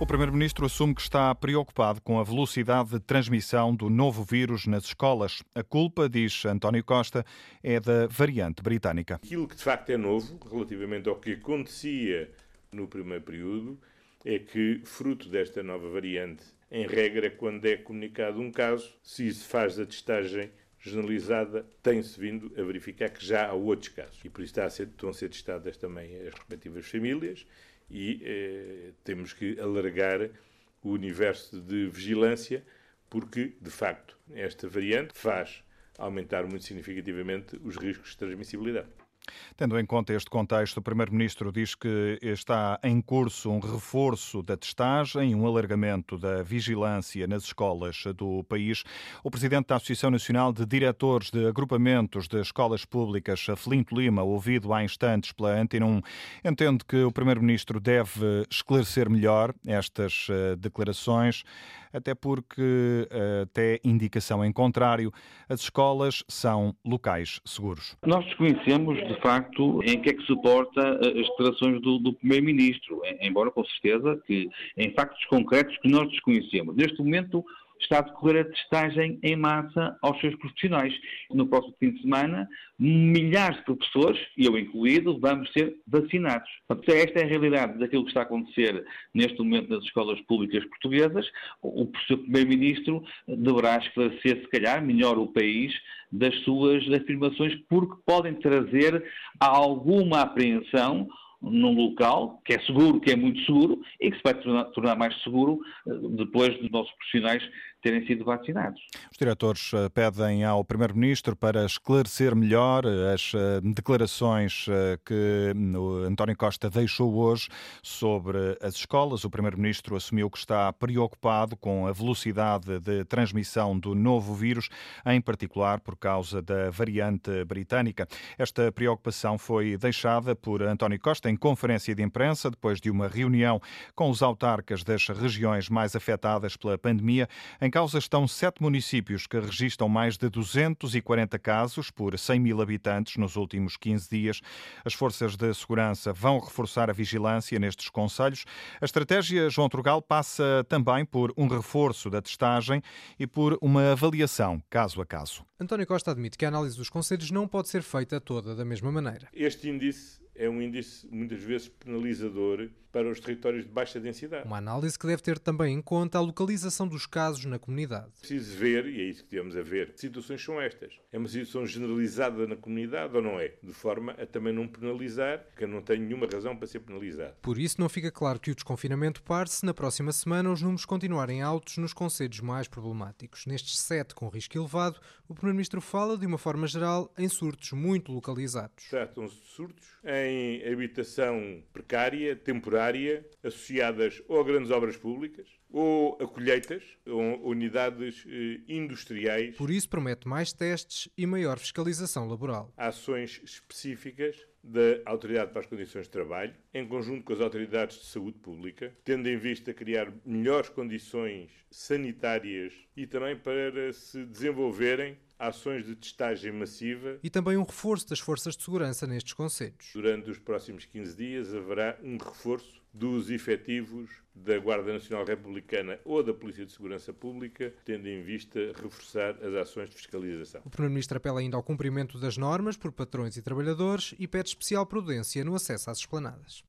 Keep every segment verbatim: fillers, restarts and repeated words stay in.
O Primeiro-Ministro assume que está preocupado com a velocidade de transmissão do novo vírus nas escolas. A culpa, diz António Costa, é da variante britânica. Aquilo que de facto é novo, relativamente ao que acontecia no primeiro período, é que, fruto desta nova variante, em regra, quando é comunicado um caso, se se faz a testagem generalizada, tem-se vindo a verificar que já há outros casos. E por isso está a ser, estão a ser testadas também as respectivas famílias e eh, temos que alargar o universo de vigilância, porque, de facto, esta variante faz aumentar muito significativamente os riscos de transmissibilidade. Tendo em conta este contexto, o Primeiro-Ministro diz que está em curso um reforço da testagem, um alargamento da vigilância nas escolas do país. O Presidente da Associação Nacional de Diretores de Agrupamentos de Escolas Públicas, Afelinto Lima, ouvido há instantes pela Antena um, entende que o Primeiro-Ministro deve esclarecer melhor estas declarações, até porque, até indicação em contrário, as escolas são locais seguros. Nós desconhecemos, de facto, em que é que suporta as declarações do, do Primeiro-Ministro, embora com certeza que em factos concretos que nós desconhecemos. Neste momento está a decorrer a testagem em massa aos seus profissionais. No próximo fim de semana, milhares de professores, e eu incluído, vamos ser vacinados. Portanto, esta é a realidade daquilo que está a acontecer neste momento nas escolas públicas portuguesas. O professor Primeiro-Ministro deverá esclarecer, se calhar, melhor o país das suas afirmações, porque podem trazer alguma apreensão num local que é seguro, que é muito seguro e que se vai tornar, tornar mais seguro depois dos nossos profissionais terem sido vacinados. Os diretores pedem ao Primeiro-Ministro para esclarecer melhor as declarações que o António Costa deixou hoje sobre as escolas. O Primeiro-Ministro assumiu que está preocupado com a velocidade de transmissão do novo vírus, em particular por causa da variante britânica. Esta preocupação foi deixada por António Costa em conferência de imprensa, depois de uma reunião com os autarcas das regiões mais afetadas pela pandemia. Em causa estão sete municípios que registram mais de duzentos e quarenta casos por cem mil habitantes nos últimos quinze dias. As forças de segurança vão reforçar a vigilância nestes concelhos. A estratégia, João Trugal, passa também por um reforço da testagem e por uma avaliação caso a caso. António Costa admite que a análise dos concelhos não pode ser feita toda da mesma maneira. Este índice é um índice muitas vezes penalizador para os territórios de baixa densidade. Uma análise que deve ter também em conta a localização dos casos na comunidade. Preciso ver, e é isso que temos a ver, que situações são estas. É uma situação generalizada na comunidade ou não é? De forma a também não penalizar, que não tem nenhuma razão para ser penalizado. Por isso não fica claro que o desconfinamento pare se na próxima semana os números continuarem altos nos concelhos mais problemáticos. Nestes sete com risco elevado, o Primeiro-Ministro fala, de uma forma geral, em surtos muito localizados. Tratam-se de surtos em habitação precária, temporária, associadas ou a grandes obras públicas, ou a colheitas, ou unidades eh, industriais. Por isso promete mais testes e maior fiscalização laboral. Ações específicas da Autoridade para as Condições de Trabalho, em conjunto com as autoridades de saúde pública, tendo em vista criar melhores condições sanitárias e também para se desenvolverem ações de testagem massiva. E também um reforço das forças de segurança nestes concelhos. Durante os próximos quinze dias haverá um reforço dos efetivos da Guarda Nacional Republicana ou da Polícia de Segurança Pública, tendo em vista reforçar as ações de fiscalização. O Primeiro-Ministro apela ainda ao cumprimento das normas por patrões e trabalhadores e pede especial prudência no acesso às esplanadas.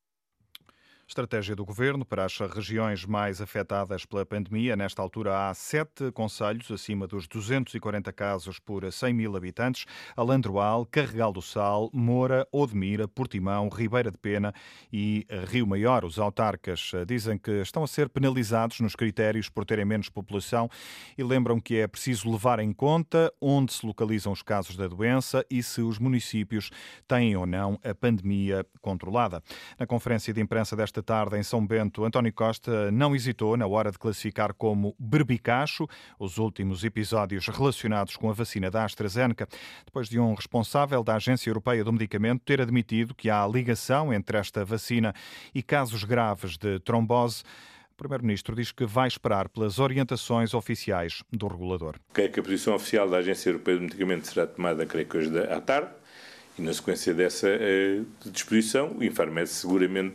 Estratégia do Governo para as regiões mais afetadas pela pandemia. Nesta altura há sete concelhos acima dos duzentos e quarenta casos por cem mil habitantes. Alandroal, Carregal do Sal, Moura, Odmira, Portimão, Ribeira de Pena e Rio Maior. Os autarcas dizem que estão a ser penalizados nos critérios por terem menos população e lembram que é preciso levar em conta onde se localizam os casos da doença e se os municípios têm ou não a pandemia controlada. Na conferência de imprensa desta tarde em São Bento, António Costa não hesitou na hora de classificar como berbicacho os últimos episódios relacionados com a vacina da AstraZeneca, depois de um responsável da Agência Europeia do Medicamento ter admitido que há ligação entre esta vacina e casos graves de trombose. O Primeiro-Ministro diz que vai esperar pelas orientações oficiais do regulador. Creio que a posição oficial da Agência Europeia do Medicamento será tomada, creio que hoje à tarde, e na sequência dessa eh, disposição, o Infarmed seguramente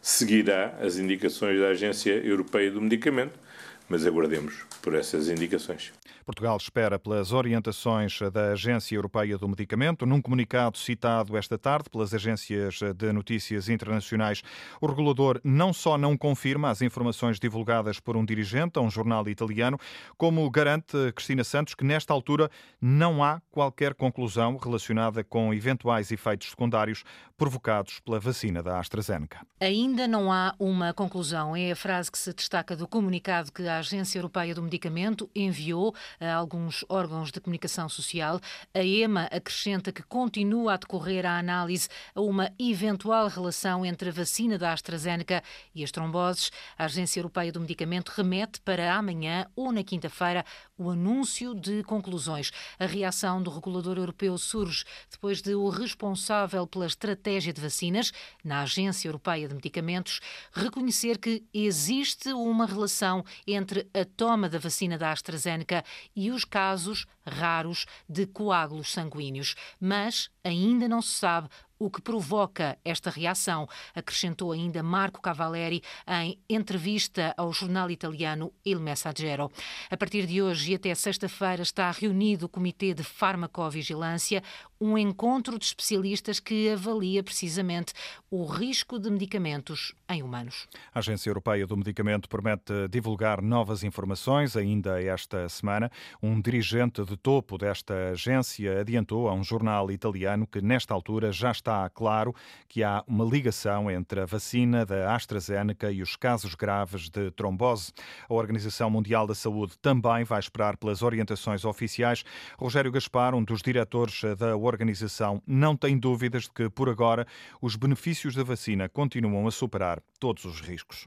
seguirá as indicações da Agência Europeia do Medicamento, mas aguardemos por essas indicações. Portugal espera pelas orientações da Agência Europeia do Medicamento. Num comunicado citado esta tarde pelas agências de notícias internacionais, o regulador não só não confirma as informações divulgadas por um dirigente a um jornal italiano, como garante Cristina Santos que nesta altura não há qualquer conclusão relacionada com eventuais efeitos secundários provocados pela vacina da AstraZeneca. Ainda não há uma conclusão. É a frase que se destaca do comunicado que a Agência Europeia do Medicamento enviou a alguns órgãos de comunicação social. A EMA acrescenta que continua a decorrer a análise a uma eventual relação entre a vacina da AstraZeneca e as tromboses. A Agência Europeia do Medicamento remete para amanhã ou na quinta-feira o anúncio de conclusões. A reação do regulador europeu surge depois de o responsável pela estratégia de vacinas na Agência Europeia de Medicamentos reconhecer que existe uma relação entre a toma da vacina da AstraZeneca e os casos raros de coágulos sanguíneos. Mas ainda não se sabe o que provoca esta reação, acrescentou ainda Marco Cavalleri em entrevista ao jornal italiano Il Messaggero. A partir de hoje e até sexta-feira está reunido o Comitê de Farmacovigilância, um encontro de especialistas que avalia precisamente o risco de medicamentos em humanos. A Agência Europeia do Medicamento promete divulgar novas informações ainda esta semana. Um dirigente de topo desta agência adiantou a um jornal italiano que nesta altura já está Está claro que há uma ligação entre a vacina da AstraZeneca e os casos graves de trombose. A Organização Mundial da Saúde também vai esperar pelas orientações oficiais. Rogério Gaspar, um dos diretores da organização, não tem dúvidas de que, por agora, os benefícios da vacina continuam a superar todos os riscos.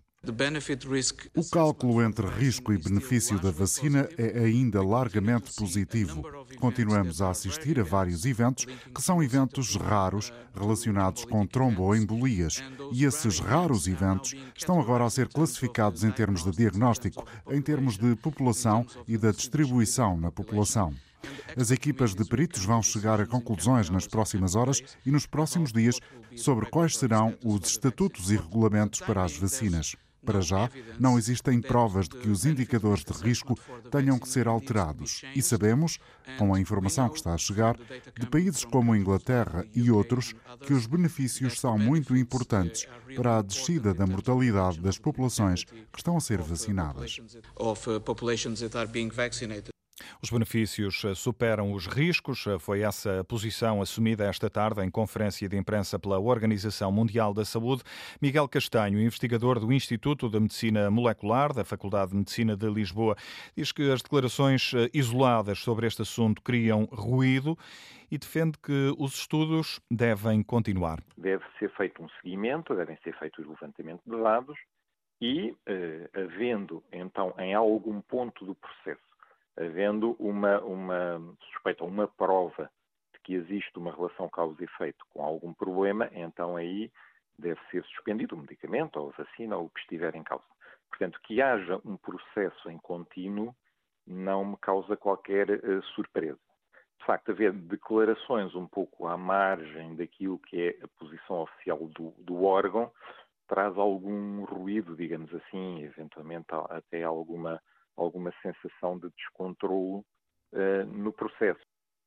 O cálculo entre risco e benefício da vacina é ainda largamente positivo. Continuamos a assistir a vários eventos que são eventos raros relacionados com tromboembolias e esses raros eventos estão agora a ser classificados em termos de diagnóstico, em termos de população e da distribuição na população. As equipas de peritos vão chegar a conclusões nas próximas horas e nos próximos dias sobre quais serão os estatutos e regulamentos para as vacinas. Para já, não existem provas de que os indicadores de risco tenham que ser alterados e sabemos, com a informação que está a chegar, de países como a Inglaterra e outros, que os benefícios são muito importantes para a descida da mortalidade das populações que estão a ser vacinadas. Os benefícios superam os riscos. Foi essa a posição assumida esta tarde em conferência de imprensa pela Organização Mundial da Saúde. Miguel Castanho, investigador do Instituto de Medicina Molecular da Faculdade de Medicina de Lisboa, diz que as declarações isoladas sobre este assunto criam ruído e defende que os estudos devem continuar. Deve ser feito um seguimento, devem ser feitos o levantamento de dados e, eh, havendo então em algum ponto do processo havendo uma, uma suspeita, uma prova de que existe uma relação causa e efeito com algum problema, então aí deve ser suspendido o medicamento ou a vacina ou o que estiver em causa. Portanto, que haja um processo em contínuo não me causa qualquer uh, surpresa. De facto, haver declarações um pouco à margem daquilo que é a posição oficial do, do órgão traz algum ruído, digamos assim, eventualmente até alguma alguma sensação de descontrolo uh, no processo.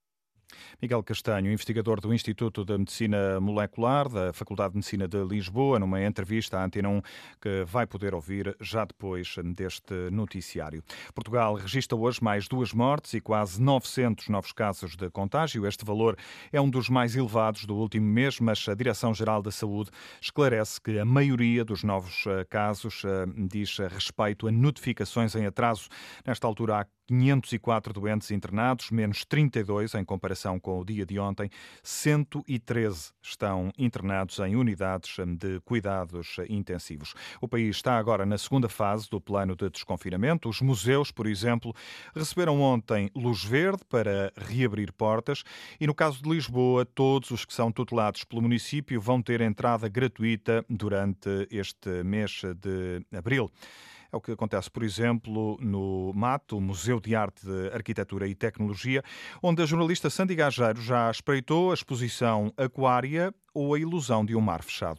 Miguel Castanho, investigador do Instituto de Medicina Molecular da Faculdade de Medicina de Lisboa, numa entrevista à Antena um que vai poder ouvir já depois deste noticiário. Portugal registra hoje mais duas mortes e quase novecentos novos casos de contágio. Este valor é um dos mais elevados do último mês, mas a Direção-Geral da Saúde esclarece que a maioria dos novos casos diz respeito a notificações em atraso. Nesta altura há quinhentos e quatro doentes internados, menos trinta e dois em comparação com o dia de ontem. cento e treze estão internados em unidades de cuidados intensivos. O país está agora na segunda fase do plano de desconfinamento. Os museus, por exemplo, receberam ontem luz verde para reabrir portas e, no caso de Lisboa, todos os que são tutelados pelo município vão ter entrada gratuita durante este mês de abril. É o que acontece, por exemplo, no MAT, o Museu de Arte, de Arquitetura e Tecnologia, onde a jornalista Sandy Gageiro já espreitou a exposição Aquária ou a Ilusão de um Mar Fechado.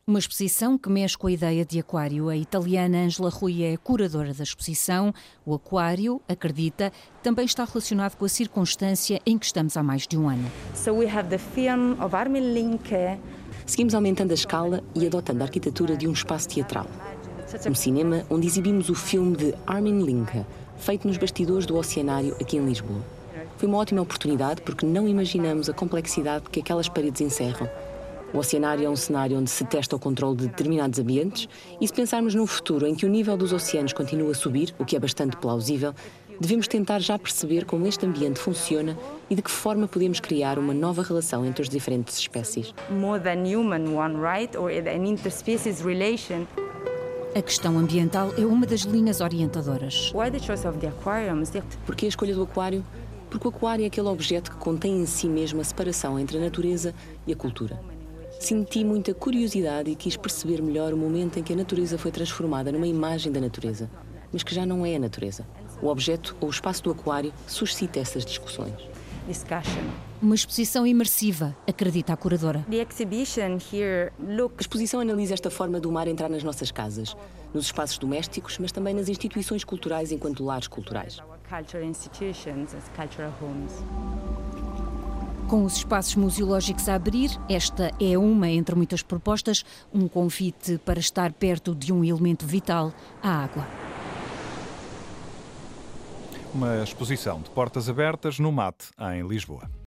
Uma exposição que mexe com a ideia de aquário. A italiana Angela Rui é a curadora da exposição. O aquário, acredita, também está relacionado com a circunstância em que estamos há mais de um ano. So we have the film of Armin Linke. Seguimos aumentando a escala e adotando a arquitetura de um espaço teatral. Um cinema onde exibimos o filme de Armin Linke, feito nos bastidores do Oceanário aqui em Lisboa. Foi uma ótima oportunidade porque não imaginamos a complexidade que aquelas paredes encerram. O Oceanário é um cenário onde se testa o controle de determinados ambientes e se pensarmos num futuro em que o nível dos oceanos continua a subir, o que é bastante plausível, devemos tentar já perceber como este ambiente funciona e de que forma podemos criar uma nova relação entre as diferentes espécies. More than human one, right? Or an interspecies relation. A questão ambiental é uma das linhas orientadoras. Why the choice of the aquarium? Por que a escolha do aquário? Porque o aquário é aquele objeto que contém em si mesmo a separação entre a natureza e a cultura. Senti muita curiosidade e quis perceber melhor o momento em que a natureza foi transformada numa imagem da natureza, mas que já não é a natureza. O objeto ou o espaço do aquário suscita essas discussões. Discussion. Uma exposição imersiva, acredita a curadora. The exhibition here look... A exposição analisa esta forma do mar entrar nas nossas casas, nos espaços domésticos, mas também nas instituições culturais enquanto lares culturais. Cultural institutions as cultural homes. Com os espaços museológicos a abrir, esta é uma entre muitas propostas, um convite para estar perto de um elemento vital, a água. Uma exposição de portas abertas no MAT, em Lisboa.